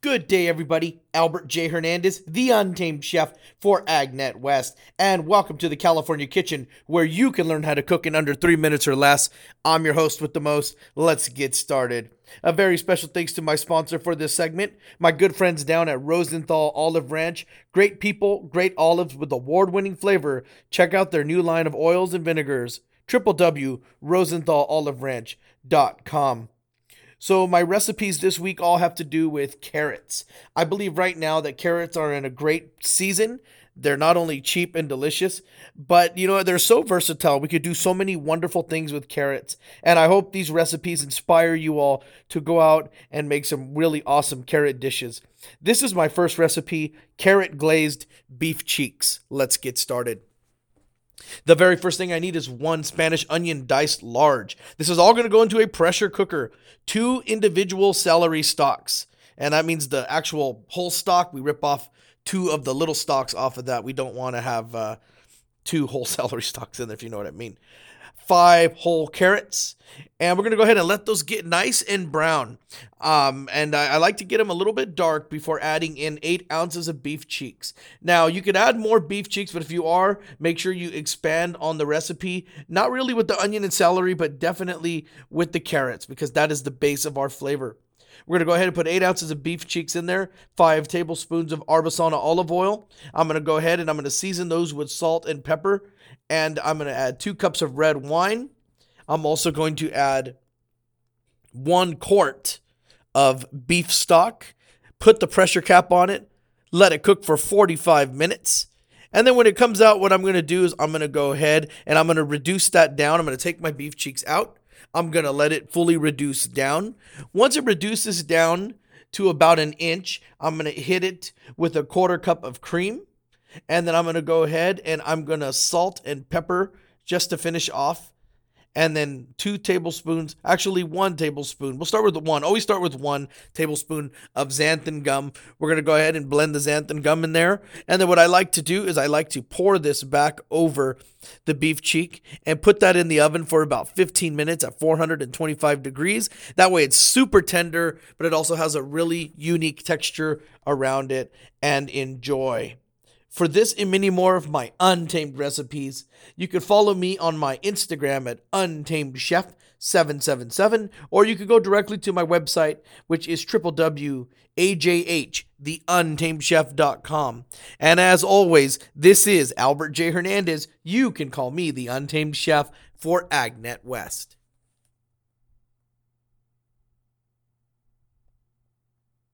Good day, everybody. Albert J. Hernandez, the Untamed Chef for AgNet West, and welcome to the California Kitchen, where you can learn how to cook in under 3 minutes or less. I'm your host with the most. Let's get started. A very special thanks to my sponsor for this segment, my good friends down at Rosenthal Olive Ranch. Great people, great olives with award-winning flavor. Check out their new line of oils and vinegars. www.rosenthaloliveranch.com. So my recipes this week all have to do with carrots. I believe right now that carrots are in a great season. They're not only cheap and delicious, but they're so versatile. We could do so many wonderful things with carrots. And I hope these recipes inspire you all to go out and make some really awesome carrot dishes. This is my first recipe, carrot glazed beef cheeks. Let's get started. The very first thing I need is 1 Spanish onion diced large. This is all going to go into a pressure cooker. 2 individual celery stalks. And that means the actual whole stalk. We rip off 2 of the little stalks off of that. We don't want to have 2 whole celery stalks in there, if you know what I mean. 5 whole carrots. And we're going to go ahead and let those get nice and brown. And I like to get them a little bit dark before adding in 8 ounces of beef cheeks. Now, you could add more beef cheeks, but if you are, make sure you expand on the recipe. Not really with the onion and celery, but definitely with the carrots, because that is the base of our flavor. We're going to go ahead and put 8 ounces of beef cheeks in there, 5 tablespoons of Arbasana olive oil. I'm going to go ahead and I'm going to season those with salt and pepper. And I'm going to add 2 cups of red wine. I'm also going to add 1 quart of beef stock. Put the pressure cap on it. Let it cook for 45 minutes. And then when it comes out, what I'm going to do is I'm going to go ahead and I'm going to reduce that down. I'm going to take my beef cheeks out. I'm going to let it fully reduce down. Once it reduces down to about 1 inch, I'm going to hit it with a 1/4 cup of cream. And then I'm going to go ahead and I'm going to salt and pepper just to finish off. And then 2 tablespoons, actually 1 tablespoon. We'll start with 1. Always start with 1 tablespoon of xanthan gum. We're going to go ahead and blend the xanthan gum in there. And then what I like to do is I like to pour this back over the beef cheek and put that in the oven for about 15 minutes at 425 degrees. That way it's super tender, but it also has a really unique texture around it. And enjoy. For this and many more of my Untamed recipes, you can follow me on my Instagram at UntamedChef777, or you can go directly to my website, which is www.ajhtheuntamedchef.com. And as always, this is Albert J. Hernandez. You can call me the Untamed Chef for AgNet West.